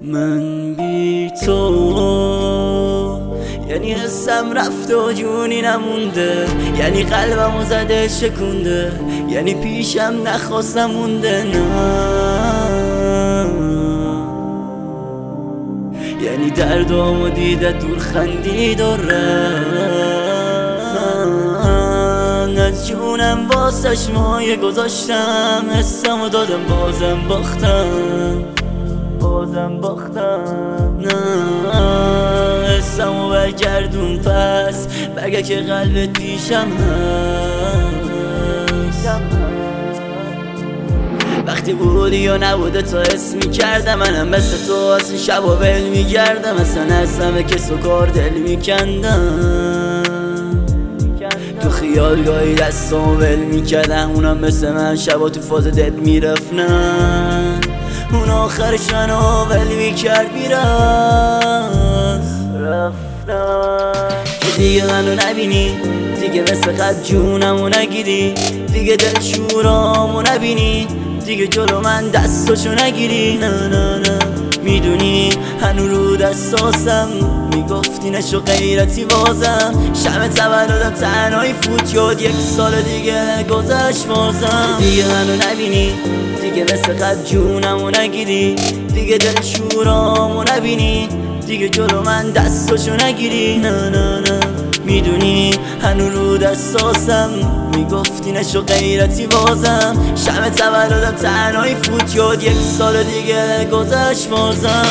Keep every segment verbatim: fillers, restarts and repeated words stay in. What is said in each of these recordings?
من بی تو یعنی حسم رفت و جونی نمونده، یعنی قلبمو زده شکونده، یعنی پیشم نخواستم مونده، نه یعنی دردامو دیده دور خندید و من از جونم واسش مایه گذاشتم، حسمو دادم بازم باختم، بازم باختم، نه حسمو برگردون پس بگه که قلبت پیشم هست. وقتی بودی یا نبوده تو حس میکردم، منم مثل تو از این شب و ول میگردم، اصلا از همه کس و کار دل میکندم، تو خیال گاهی دستامو ول میکردم، اونم مثل من شبا تو فاز دل میرفتن، اون آخرش منو ول میکرد میرفت رفتن که دیگه منو نبینی، دیگه مثل قد جونمو نگیری، دیگه دل شورامو نبینی، دیگه جلو من دستاشو نگیری، نه نه نه میدونی هنو رو دستاسم، میگفتی نشو غیرتی بازم، شب تولدم تنهایی فوت شد، یک سال دیگه گذشت بازم، دیگه منو نبینی، دیگه مثل قد جونمو نگیری، دیگه دل شورامو نبینی، دیگه جلو من دستاشو نگیری، نه نه نه میدونی هنو رو دستاسم، میگفتی نشو غیرتی بازم، شب تولدم تنهایی فوت شد، یک سال دیگه گذشت بازم.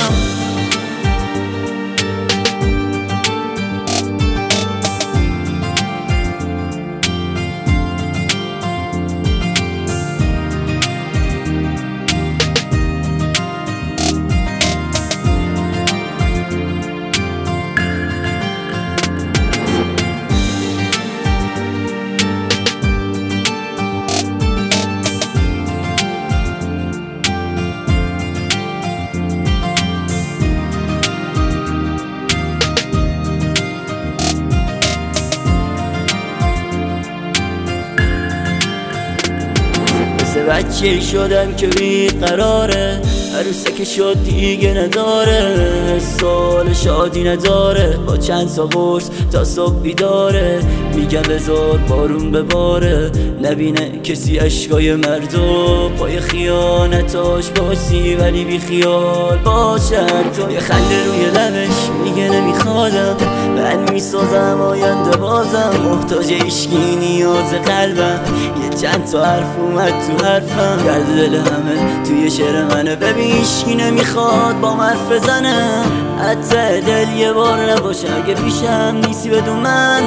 بچه شدم که بیقراره، عروسه که شد دیگه نداره، سال شادی نداره، با چند تا قرص تا صبح بیداره، میگم بذار بارون بباره، نبینه کسی عشقای مردو، پای خیانتاش باسی ولی بی خیال باشه، تو یه خنده روی لبش میگه نمیخوادم، من میسازم آینده بازم، محتاج عشقی نیاز قلبم، یه چند تا حرف اومد تو حرفم، گرد دل همه توی شعر منه، ببین هیچکی نمیخواد با حرف بزنه، حتی دل یه بار نباشه، اگه پیشم نیستی بدون من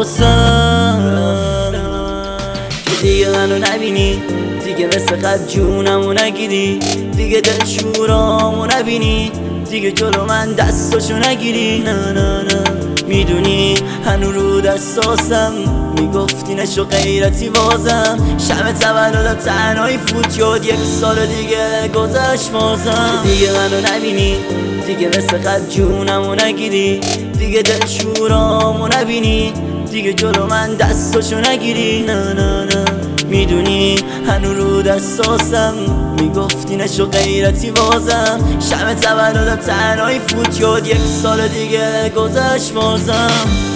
نخواستم که دیگه منو نبینی، دیگه مثل قد جونمو نگیری، دیگه دل شورامو نبینی، دیگه جلو من دستاشو نگیری، نه نه نه میدونی هنو رو دستاسم، میگفتی نشو غیرتی بازم، شب تولدم تنهایی فوت شد، یک سال دیگه گذشت بازم، دیگه منو نبینی، دیگه مثل قد جونمو نگیری، دیگه دل شورامو نبینی، دیگه جلو من دستاشو نگیری، نه نه نه میدونی هنو رو دستاسم، میگفتی نشو غیرتی بازم، شب تولدم تنهایی فوت شد، یک سال دیگه گذشت بازم.